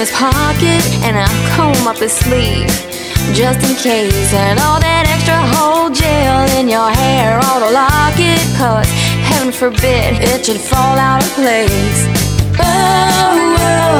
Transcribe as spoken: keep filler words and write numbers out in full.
his pocket and I'll comb up his sleeve, just in case. And all that extra whole gel in your hair ought to lock it, cause heaven forbid it should fall out of place. Oh, oh.